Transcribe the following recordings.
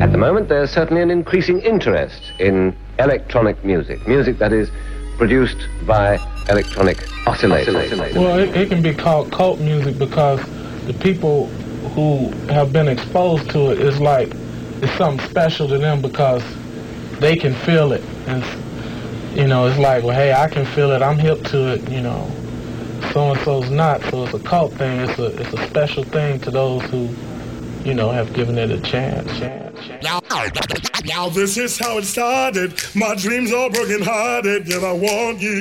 At the moment, there's certainly an increasing interest in electronic music, music that is produced by electronic oscillators. Well, it can be called cult music because the people who have been exposed to it is like it's something special to them because they can feel it. And, you know, it's like, well, hey, I can feel it. I'm hip to it, you know. So-and-so's not. So it's a cult thing. It's a special thing to those who, you know, have given it a chance. Now this is how it started. My dreams are broken hearted, yet I want you,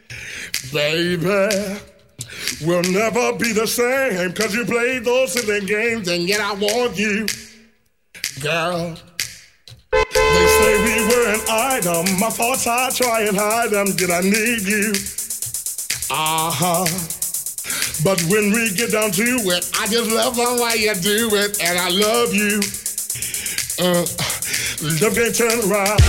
baby. We'll never be the same, cause you played those silly games, and yet I want you, girl. They say we were an item. My thoughts I try and hide them, yet I need you. But when we get down to it, I just love the way you do it, and I love you. Love can't turn around.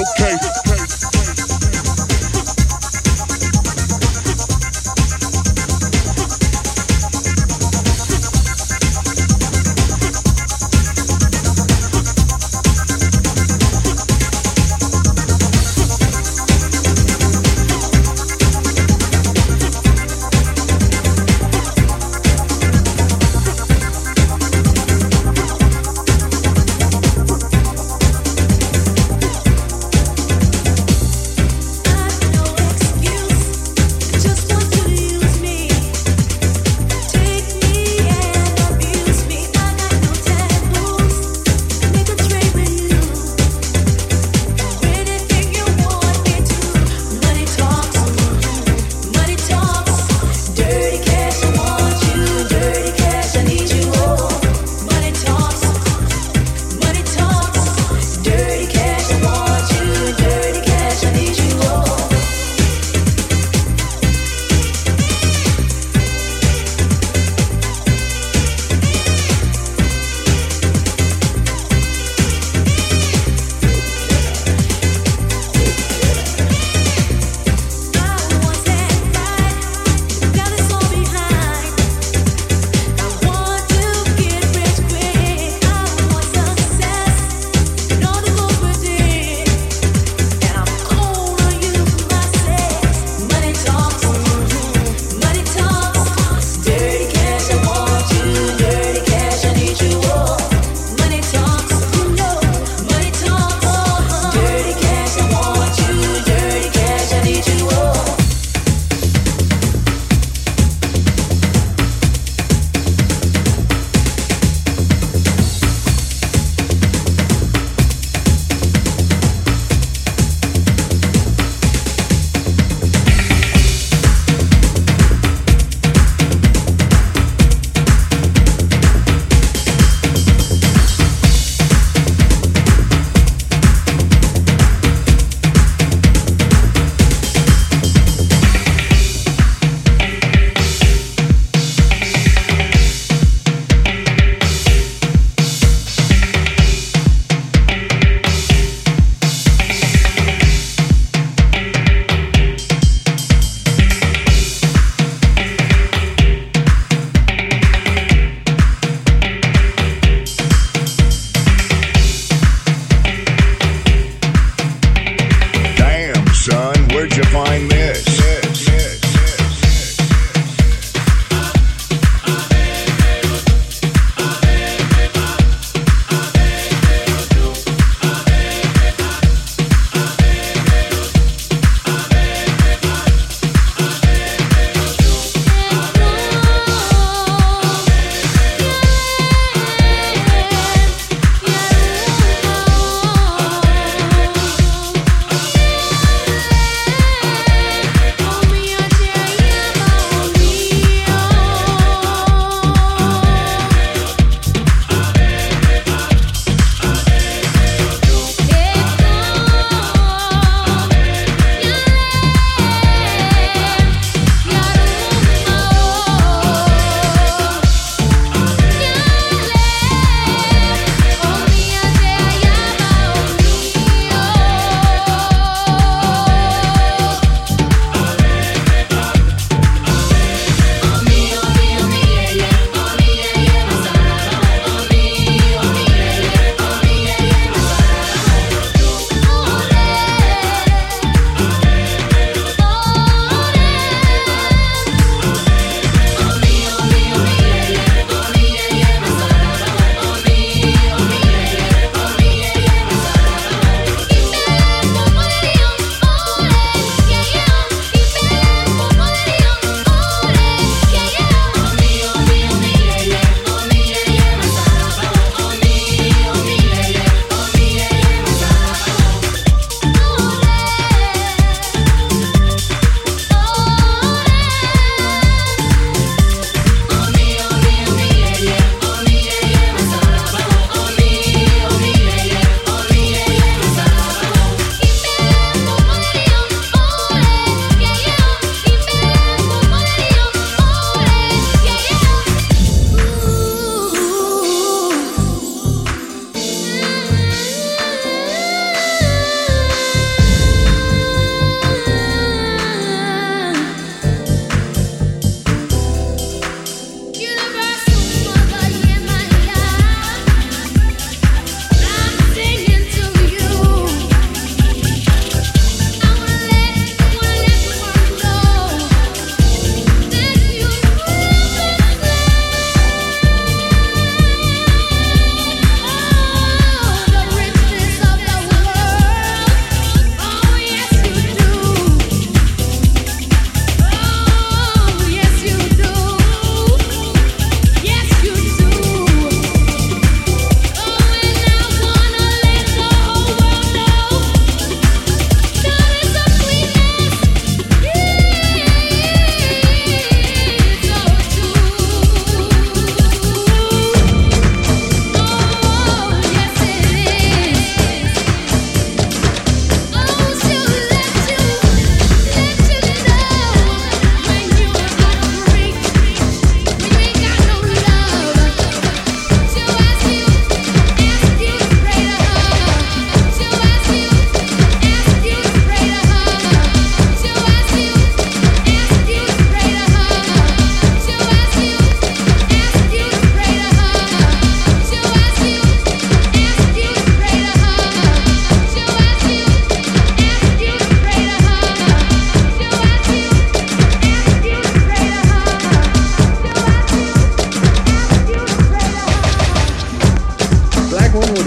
okay.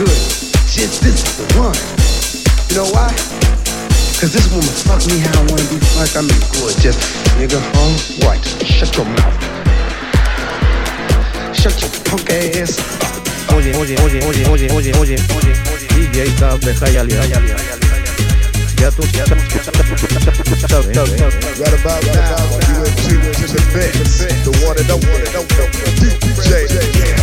good. Just this one. You know why? Cause this woman fuck me how I wanna be fucked. I mean good. Just nigga, right. Shut your mouth. Shut your punk ass up. Oye, DJ Tab de Hialeah. Ya tú sabes. Right about now, you in tune to the best. The one and only DJ.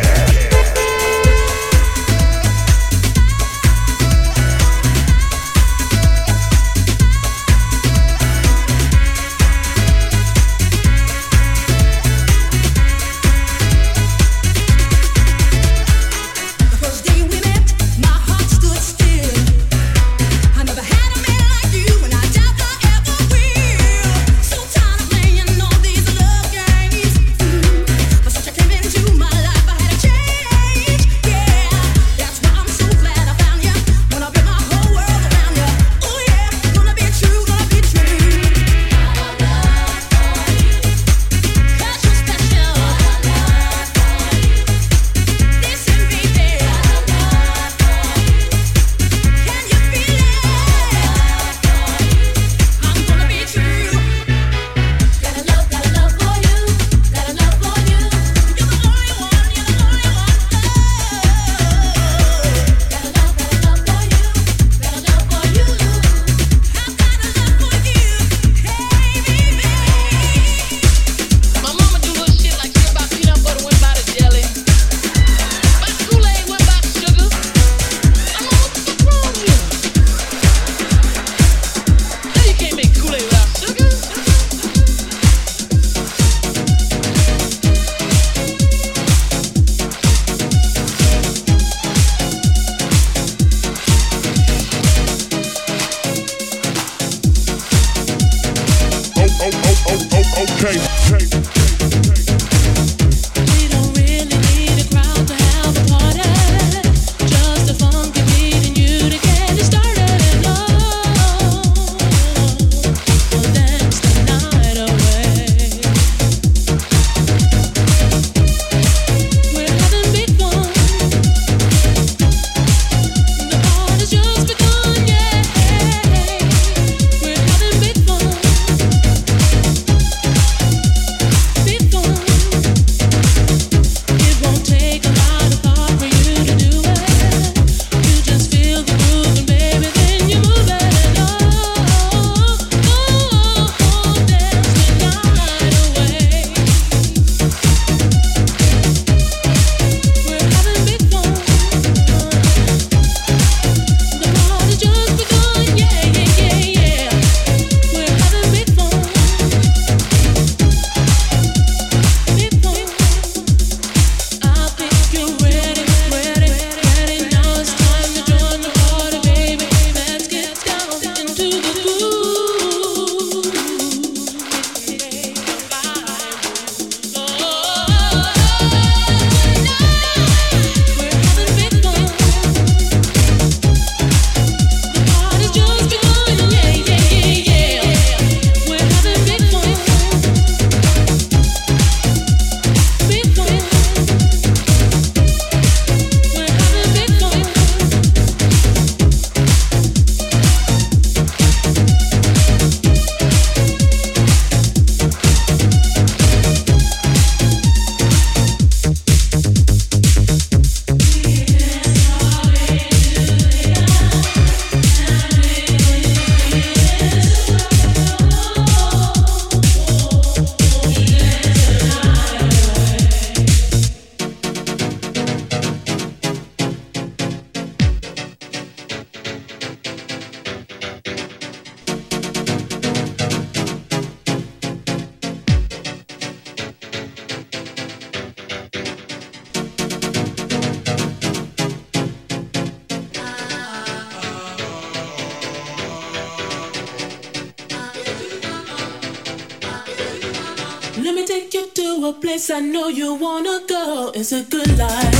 Let me take you to a place I know you wanna go. It's a good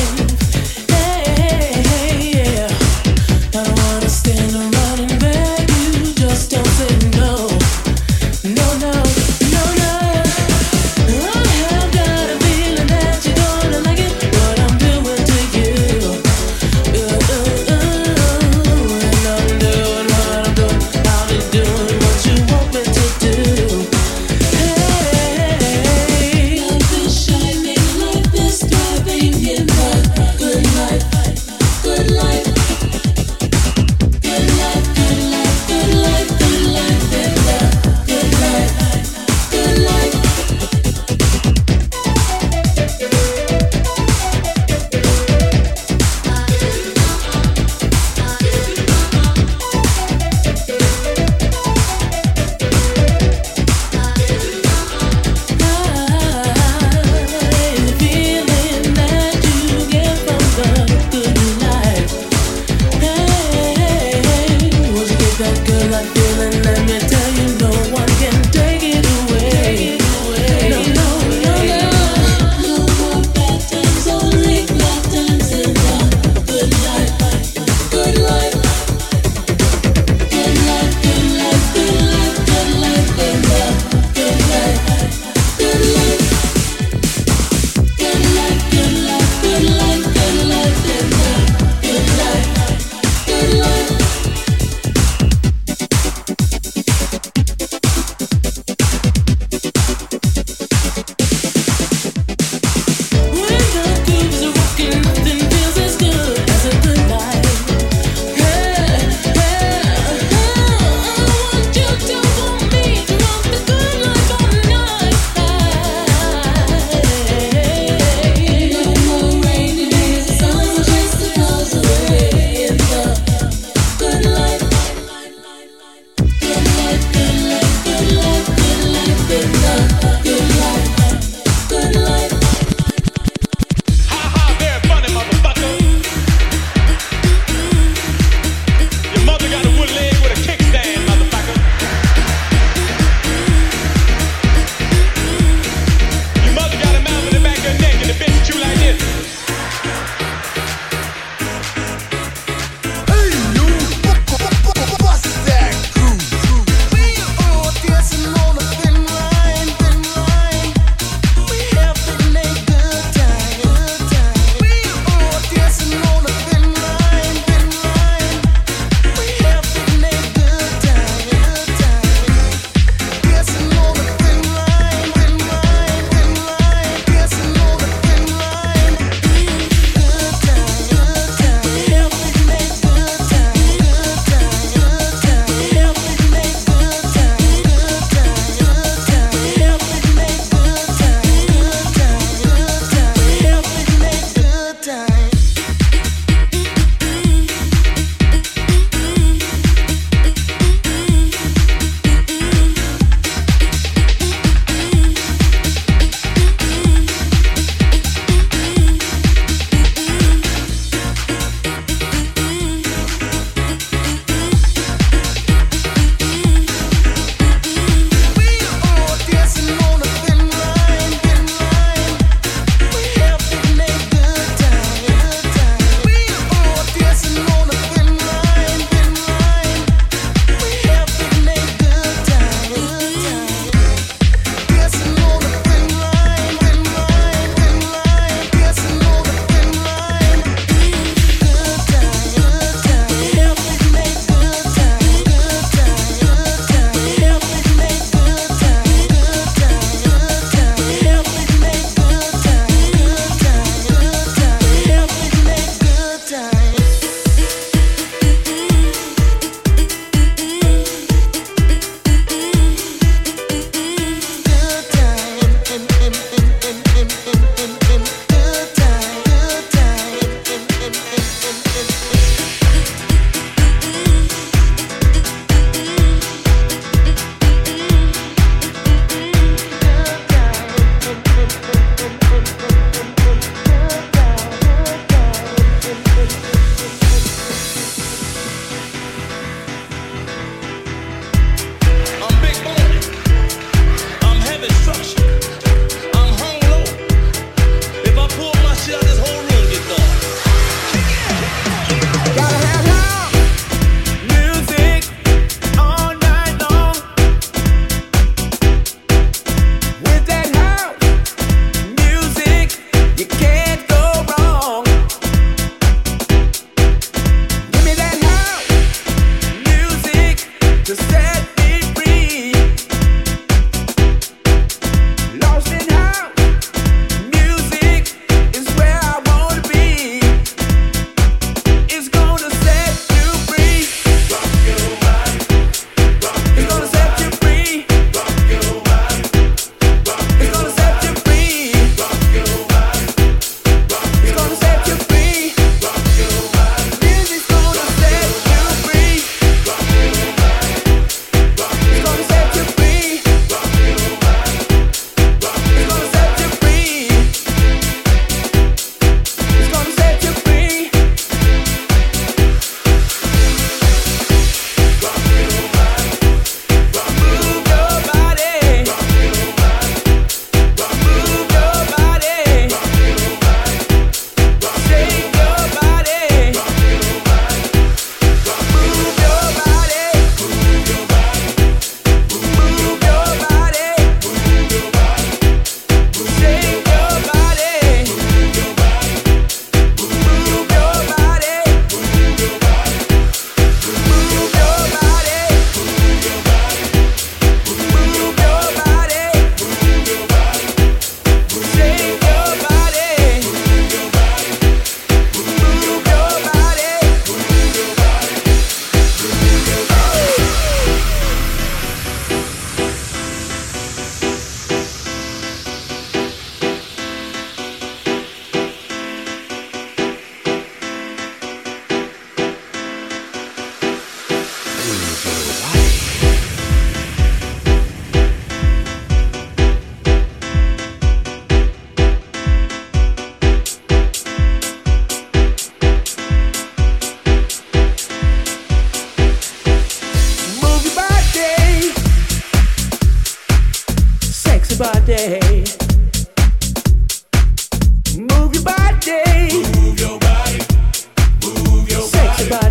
life. Hey, hey, yeah. I don't wanna stand around and beg you. Just don't say no. No, no, no, no. I have got a feeling that you're gonna like it. What I'm doing to you.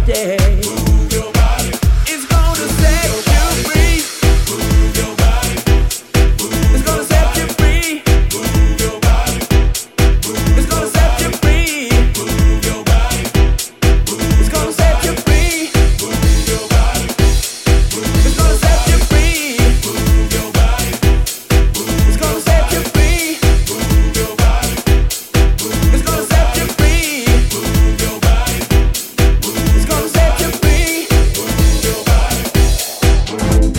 body. Move your body. It's gonna set you free. Move your body. It's gonna set you free. Move your body. It's gonna set you free. Move your body. It's gonna set you free. Move your body. It's gonna set you free. Move your body. It's gonna set you free. Move your body. It's gonna set you free. Move your body. It's gonna set you free. Move your body.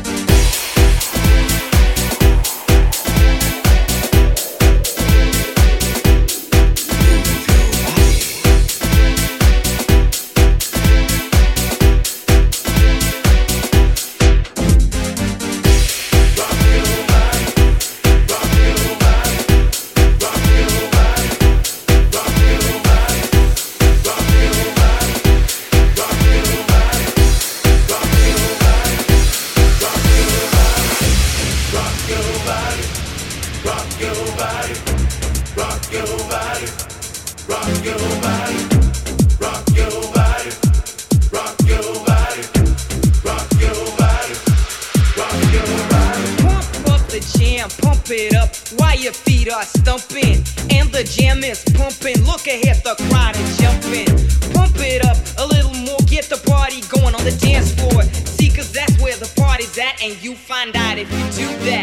Pump up the jam, pump it up while your feet are stumping. And the jam is pumping. Look ahead, the crowd is jumping. Pump it up a little more, get the party going on the dance floor. See, cause that's where the party's at, and you find out if you do that.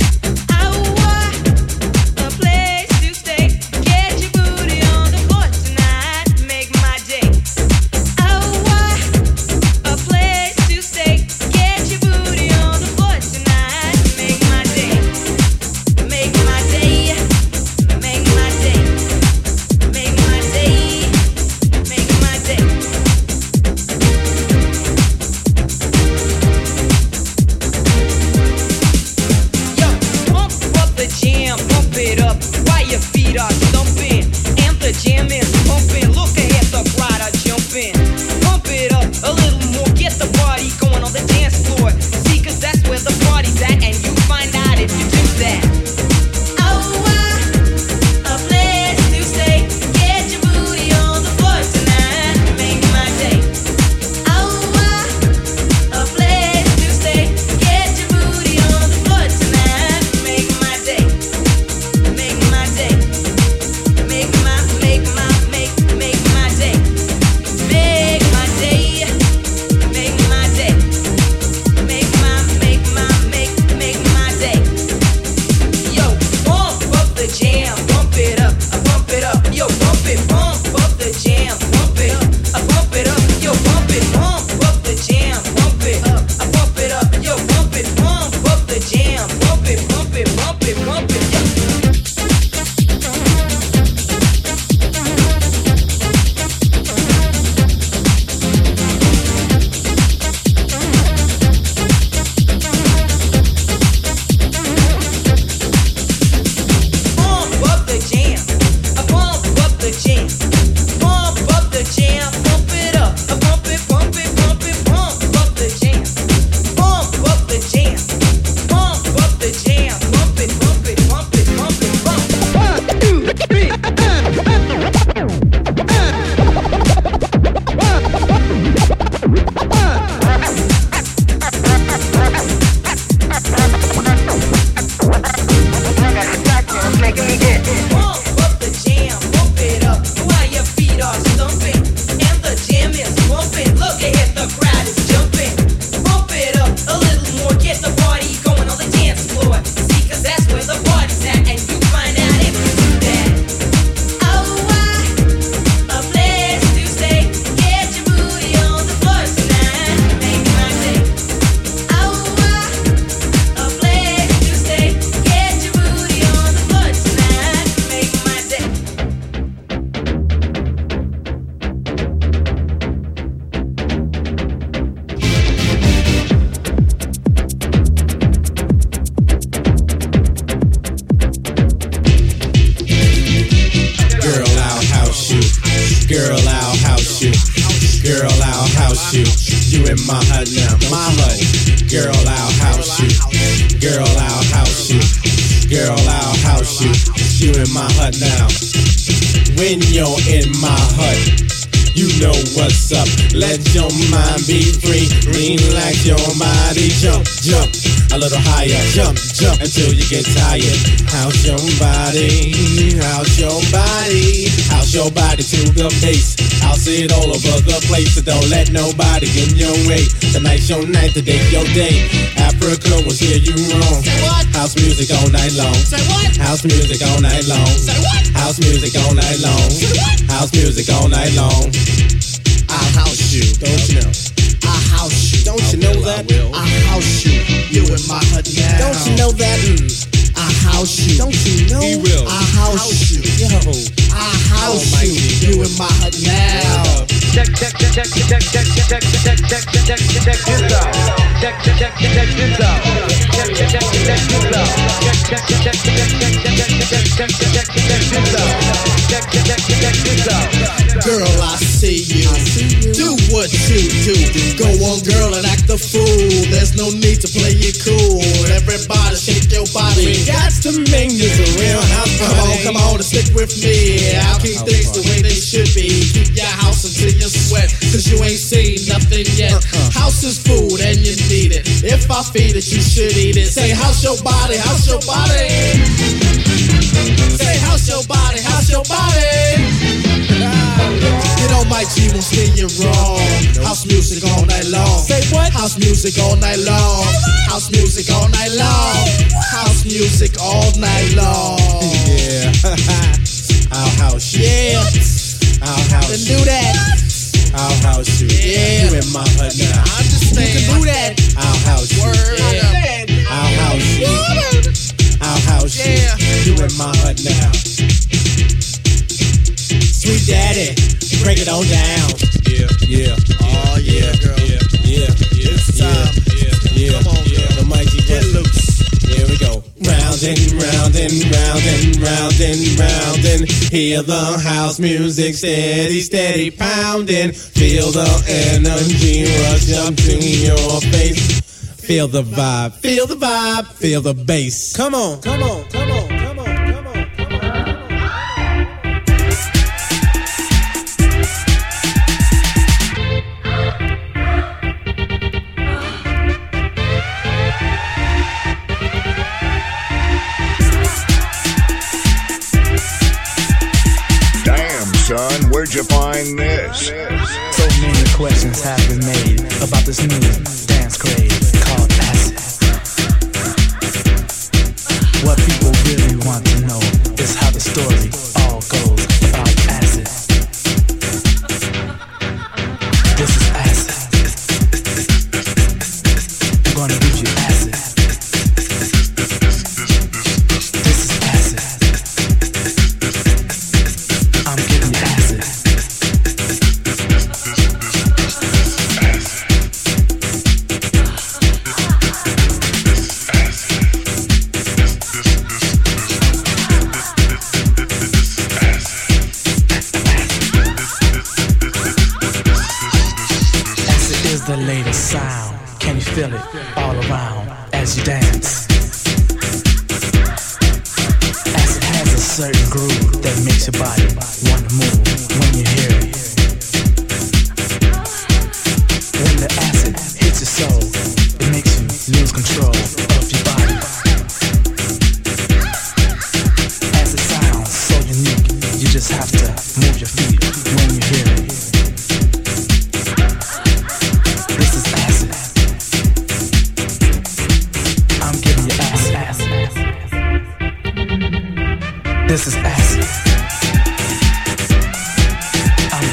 A place to stay. Get your booty on the floor tonight. Make my day. A place to stay. Get your booty on the floor tonight. Make my day. Make my day. Make my day. Make my day. Make my day. Yo, pump up the jam, pump it up while your feet are stumping. And the jam is pumping. Look ahead, the crowd are jumping. Pump it up a little more, get the party going on the dance floor. See, cause that's where the party's at, and you find out if you do that. A place to stay. Get your booty on the floor tonight. Make my day. A place to stay. Get your booty on the floor tonight. Make my day. Make my day. Make my day. Make my day. Make my day. Make my day. Make my day. Yo, pump up the jam, pump it up, pump it up. Yo, pump up the jam, pump it up, pump it up. Yo, pump up the jam, pump it up, pump it up. Yo, pump up the jam, pump it, pump it, pump it, pump it. Yo. Pump up the jam, pump up the jam, pump up the jam, pump it up, pump it, pump it, pump it, pump up the jam, pump up the jam, pump up the jam, pump it, pump it, pump it, pump it, pump it. 1, 2, 3. Pump up the jam, pump it up while your feet are stumping. And the jam is pumping. Look ahead, the crowd is jumping. Pump it up a little more, get the party going on the dance floor. See, cause that's where the party's at, and you find out if you do that. A place to stay. Get your booty on the floor tonight. Make my day. A place to stay. Get your booty on the floor tonight. Make my day. Girl, I'll house you. Girl, I'll house you. Girl, I'll house you. You in my hut now, my hut. Girl, I'll house you. Girl, I'll house you. Girl, I'll house you. You in my hut now. When you're in my hut, You know what's up. Let your mind be free. Relax your body. Jump, jump a little higher. Jump, jump until you get tired. House your body. House your body. House your body to the bass. I'll see it all over the place. So don't let nobody get in your way. Tonight's your night, today's your day. Africa will steer you wrong. Say what? House music all night long. Say what? House music all night long. Say what? House music all night long. Say what? House music all night long. I'll house you. Don't you know? I'll house you. Don't you know that? I'll house you. You in my hut now. Don't you know that? I'll house you. Don't you know? He will. I'll house you. Yo. I'll house you. You in my hut now. Check this out. Check this out. Check this out. Check this out. Check this out. Girl, I see you. Do what you do. Go on, girl, and act the fool. There's no need to play it cool. Everybody shake your body. Got to make this a real house party. Come on, and stick with me. I'll keep things the way they should be. Keep your house until you sweat, cause you ain't seen nothing yet. House is food and you need it. If I feed it, you should eat it. Say, house your body, house your body. Say, house your body, house your body. You know my G won't steer you wrong. House music all night long. Say what? House music all night long. House music all night long. House music all night long. Yeah. I'll house you. Yeah. I'll house Then you. do that. I'll house you. Yeah. You in my hut now. I understand. You can do that. I'll house you. Word. Yeah. I'll house you. I'll house you. Yeah. You in my hut now. Sweet daddy, break it on down. Yeah, yeah. Oh yeah, girl. Yeah. It's time. Yeah. Come on, girl. The mighty Get loose. Here we go. Round and round and round and round and round and hear the house music steady, steady pounding. Feel the energy rush up to your face. Feel the vibe, feel the vibe, feel the bass. Come on, come on, come on, come on, come on, come on. Damn, son, where'd you find this? So many questions have been made about this new dance craze called acid. What people really want to know is how the story all goes about acid. This is acid. I'm gonna give you acid. This is acid. I'm giving you acid. The latest sound, can you feel it all around as you dance? Acid has a certain groove that makes your body want to move when you hear it. When the acid hits your soul, it makes you lose control of your body. Acid sounds so unique, you just have to move your feet when you hear it. This is acid. I'm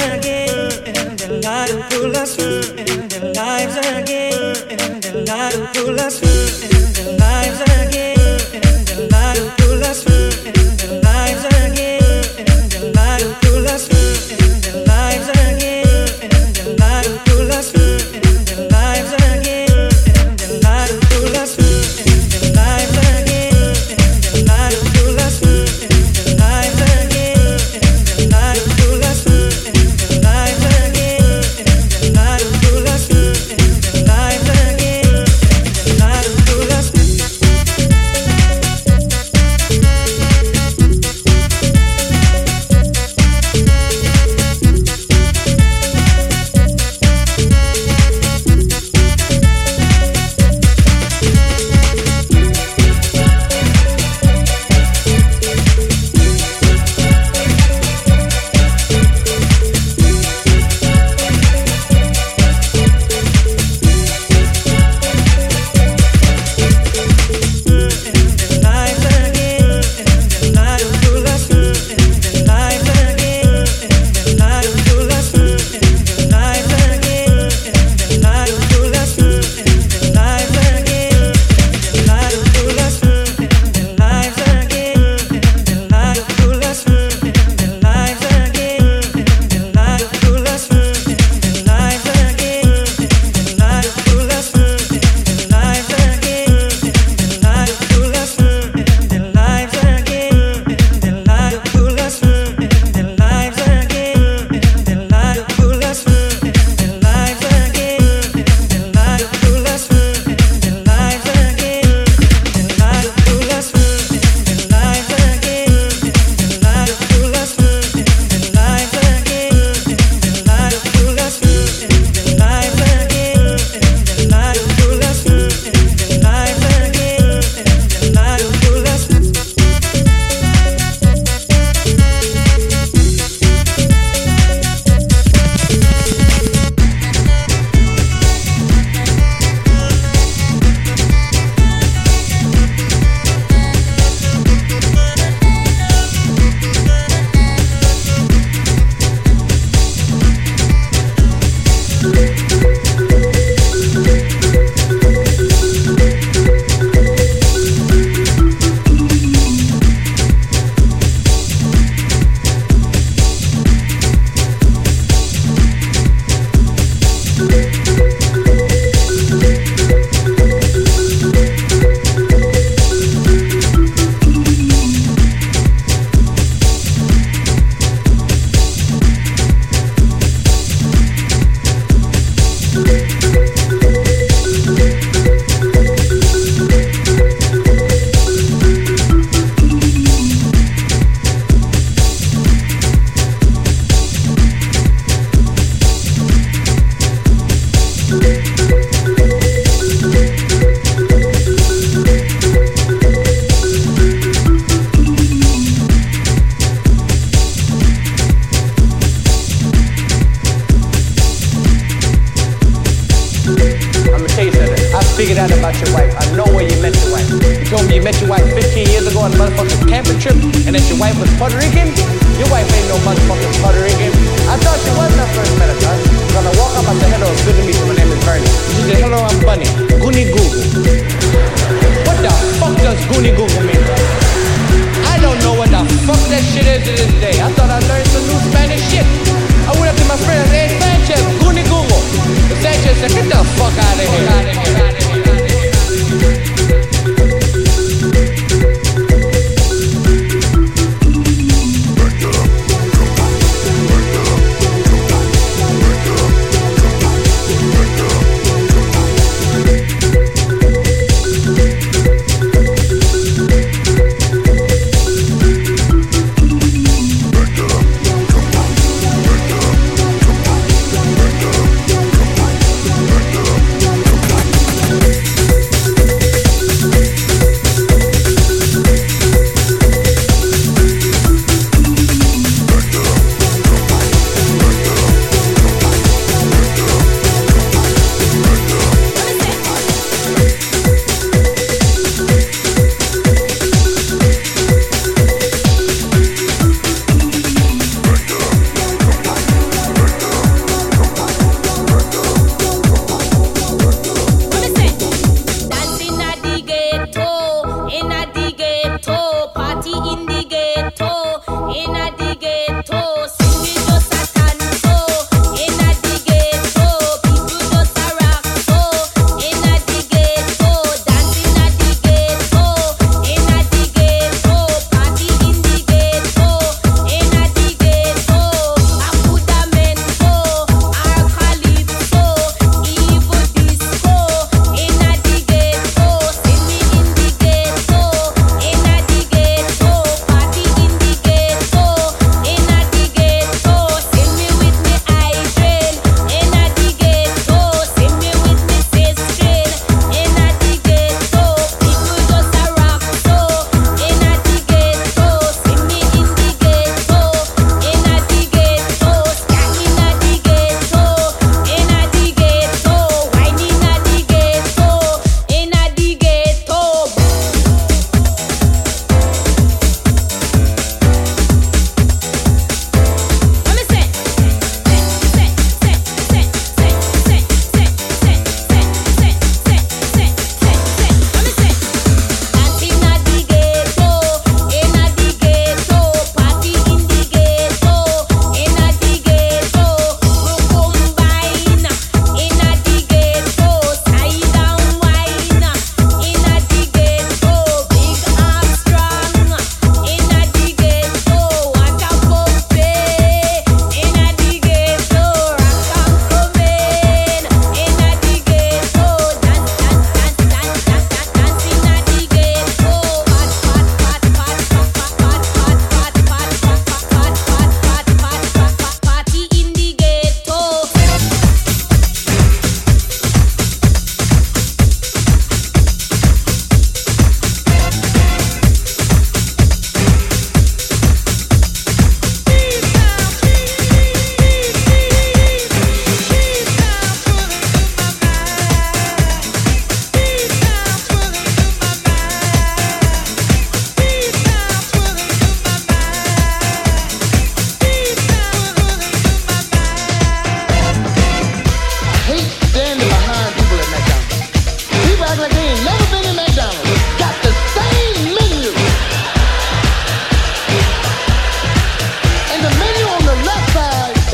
again, the light will pull us through, and the lives again, and the light will pull us through, and the lives again, and the light will pull us through, and the lives again, and the light will pull us through, and the lives again, and the light will pull us through, and the lives again, and the light will pull us through, and the lives again, and the light will pull us through, and the lives again, and the light will pull us through, and the lives again, and the light will pull us through, and the lives again, and the light will pull us through. figured out about your wife. I know where you met your wife. You told me you met your wife 15 years ago on a motherfucking camping trip and that your wife was Puerto Rican? Your wife ain't no motherfucking Puerto Rican. I thought she was when I first met her, cuz. When I walk up, I said, hello, it's good to meet you. My name is Bernie. She said, hello, I'm Bunny. Goonie Google. What the fuck does Goonie Google mean? I don't know what the fuck that shit is to this day. I thought I learned some new Spanish shit. I went up to my friend and said, hey, Sanchez, Goonie Google. But Sanchez said, get the fuck out of here.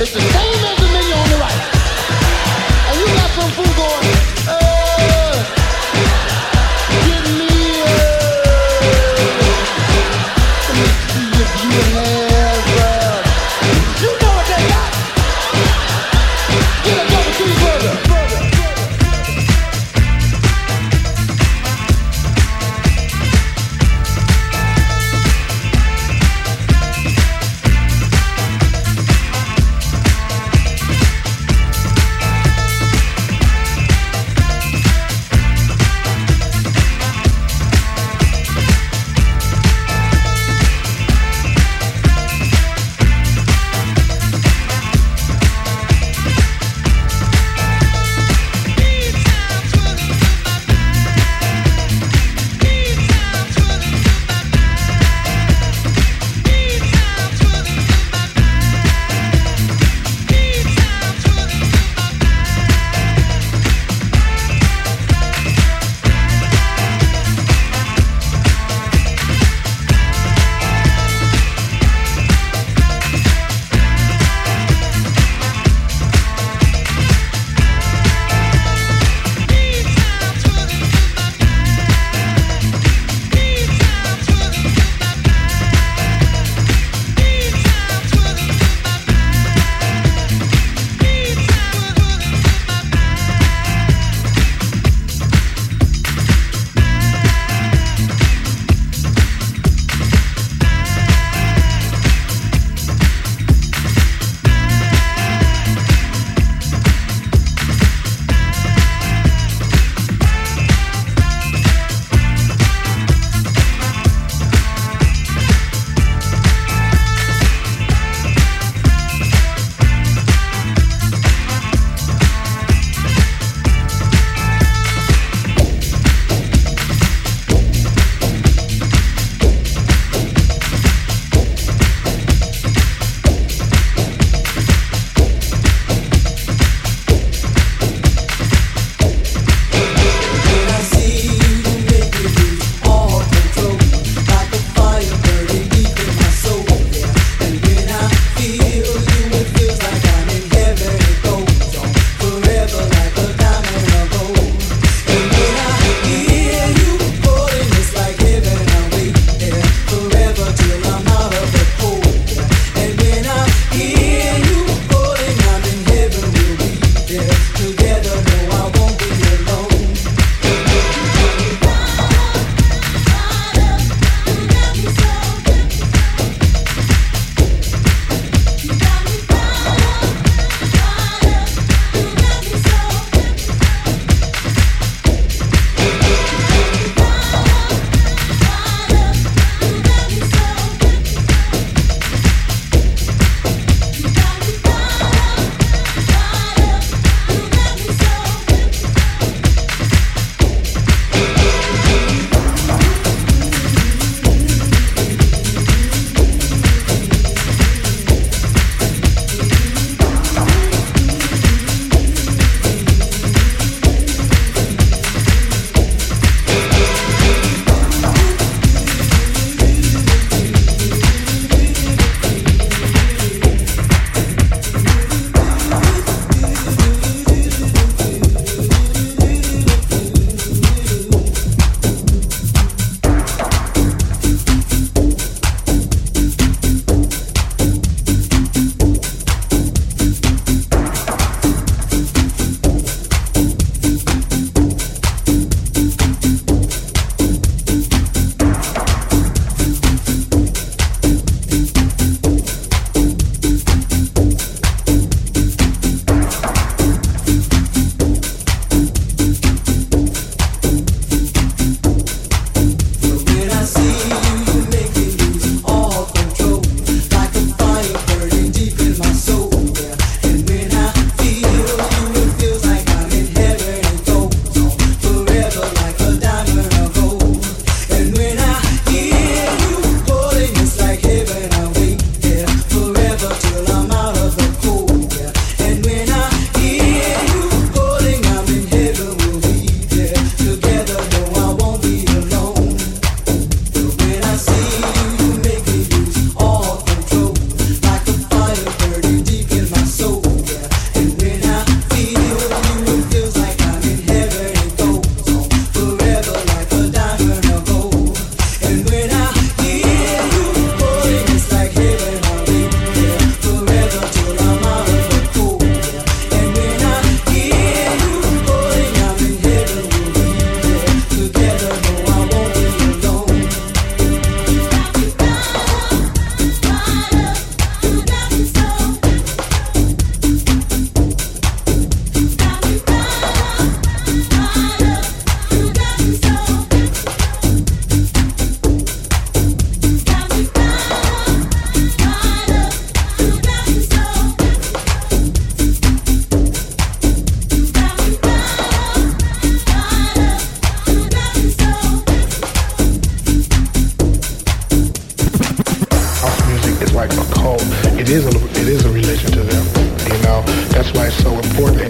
It's the same as the menu on the right. And you got some food going, give me, let me see if you have, you know what they got. Get a double cheeseburger.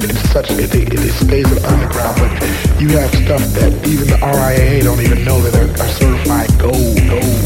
it stays an underground, but you have stuff that even the RIAA don't even know that are certified gold.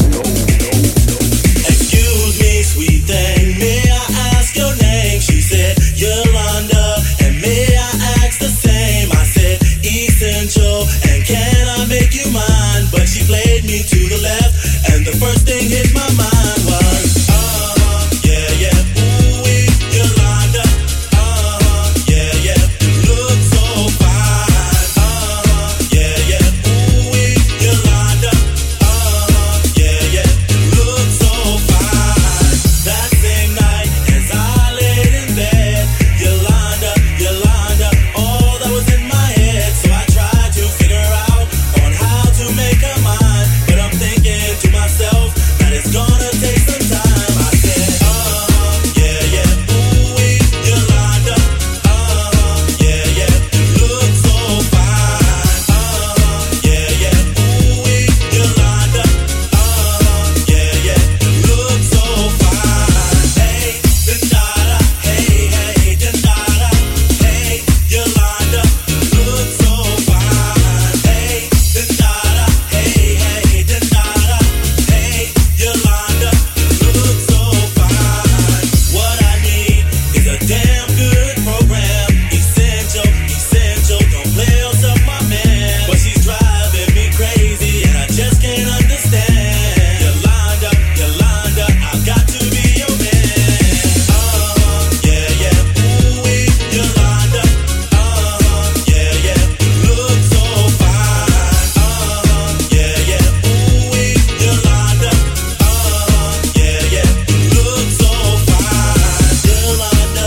Excuse me, sweet thing, may I ask your name? She said, Yolanda, and may I ask the same? I said, Essential, and can I make you mine? But she played me to the left, and the first thing hit my mind was, yeah, yeah, ooh-wee, Yolanda, yeah, yeah, you look so fine, yeah, yeah, ooh-wee, Yolanda, yeah, yeah, you look so fine. That same night, as I laid in bed, Yolanda, all that was in my head, so I tried to figure out on how to make her mine, but I'm thinking to myself that it's gonna take some time. I said, yeah, yeah, ooh-wee, Yolanda, yeah, yeah, you look so fine, yeah, yeah, ooh-wee, Yolanda, yeah, yeah, you look so fine. Hey, Dendada, hey, Dendada, hey, Yolanda, you look so fine. Hey, Dendada, hey, Dendada, hey, Yolanda, you look so fine. What I need is a damn good program. Essential, don't play us up, my man. But she's driving me crazy, and I just can't understand. Yolanda, I've got to be your man. Yeah, yeah, ooh-wee, Yolanda, yeah, yeah, you look so fine. Yeah, yeah, ooh-wee, Yolanda, yeah, yeah, you look so fine. Yolanda,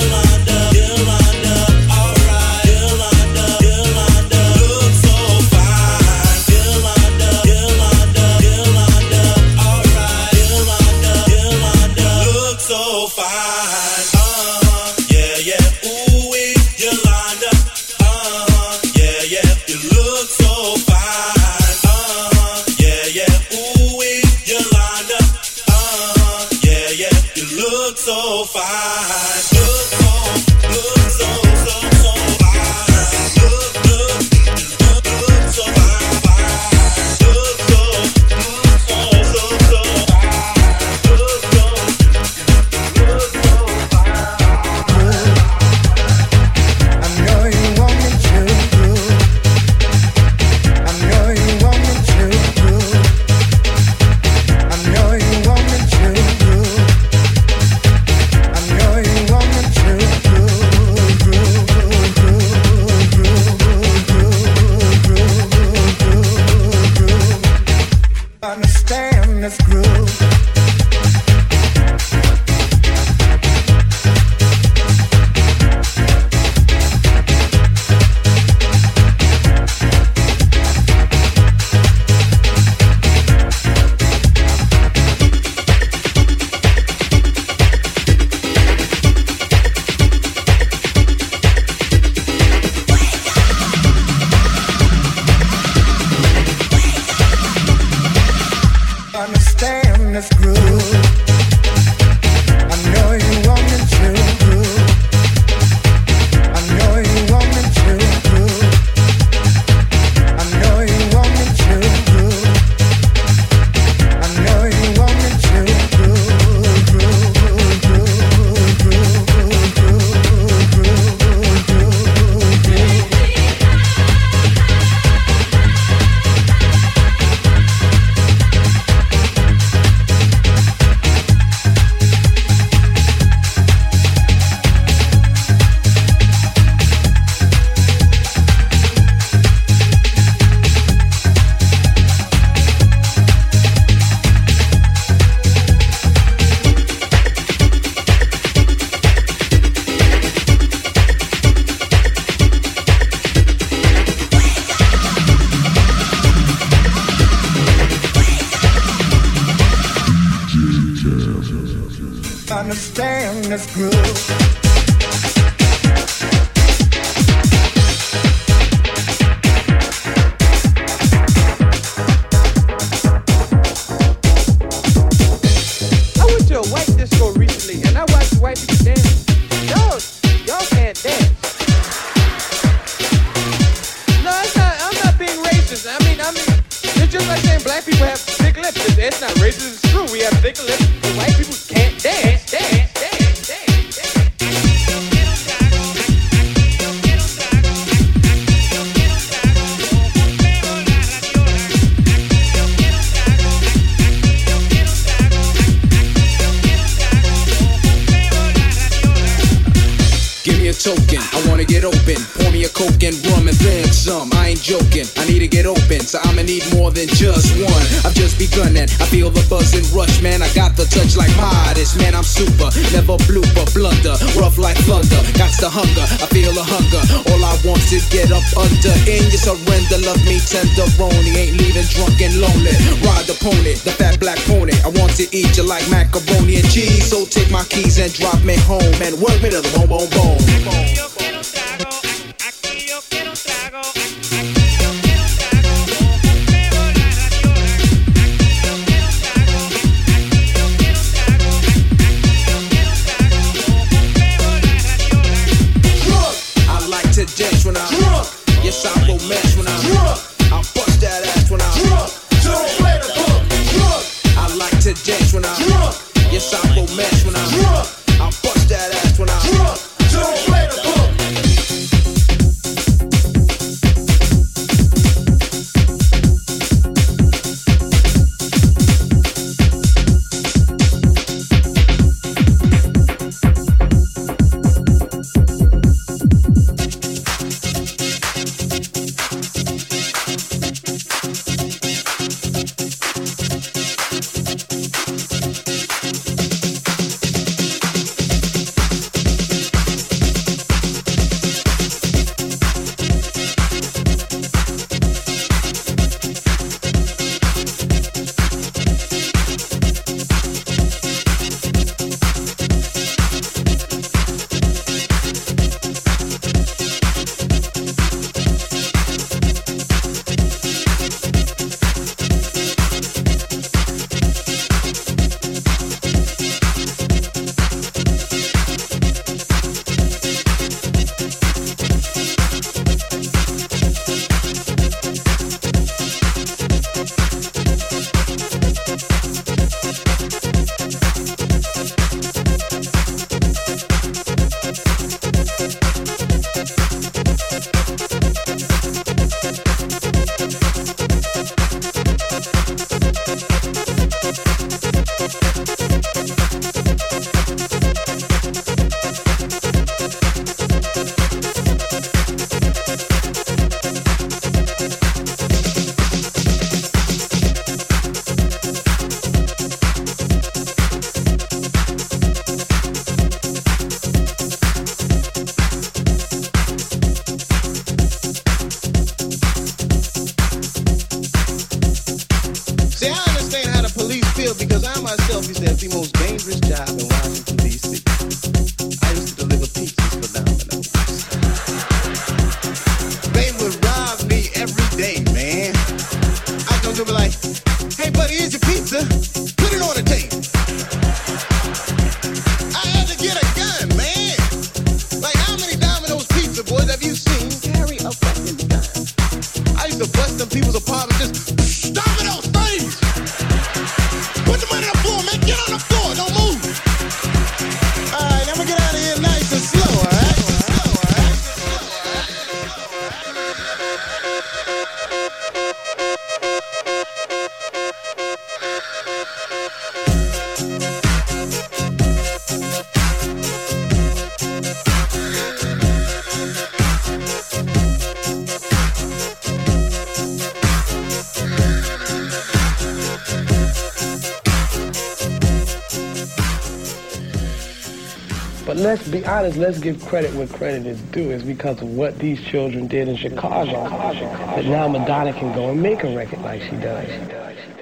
alright. Yolanda, look so fine. Yolanda, alright. Yolanda, look so fine. Yeah, yeah, ooh-wee, Yolanda, yeah, yeah, you look so fine. Yeah, yeah, ooh-wee, Yolanda, yeah, yeah, you look so fine. Look so fine. Look so understand this groove. Understand this groove. I know you want me to groove. I know you want me to groove. I know you want me to groove. I know you want me to understand this groove. I went to a white disco recently, and I watched white people dance. Y'all can't dance. black people have thick lips. It's not racist, it's true. We have thick lips, but white people can't dance. Token, I wanna get open. Pour me a Coke and rum and then some. I ain't joking, I need to get open, so I'ma need more than just one. I've just begun and I feel the buzz and rush, man. I got the touch like Midas, man. I'm super, never blooper, blunder, rough like thunder. Got the hunger, I feel the hunger. All I want is get up under. In your surrender, love me tenderoni. Ain't leaving drunk and lonely. Ride the pony, the fat black pony. I want to eat you like macaroni and cheese. So take my keys and drop me home and work me to the bone, bone, bone. Yo quiero un trago, aquí yo quiero un trago. I like to dance when I'm drunk. Yes, I romance when I'm drunk. I bust that ass when I'm drunk. Don't play the book. Drunk. I like to dance when I'm drunk. Yes, I romance when I'm drunk. I bust that ass when I'm drunk. Don't play the book. But let's be honest, let's give credit where credit is due. It's because of what these children did in Chicago that now Madonna can go and make a record like she does.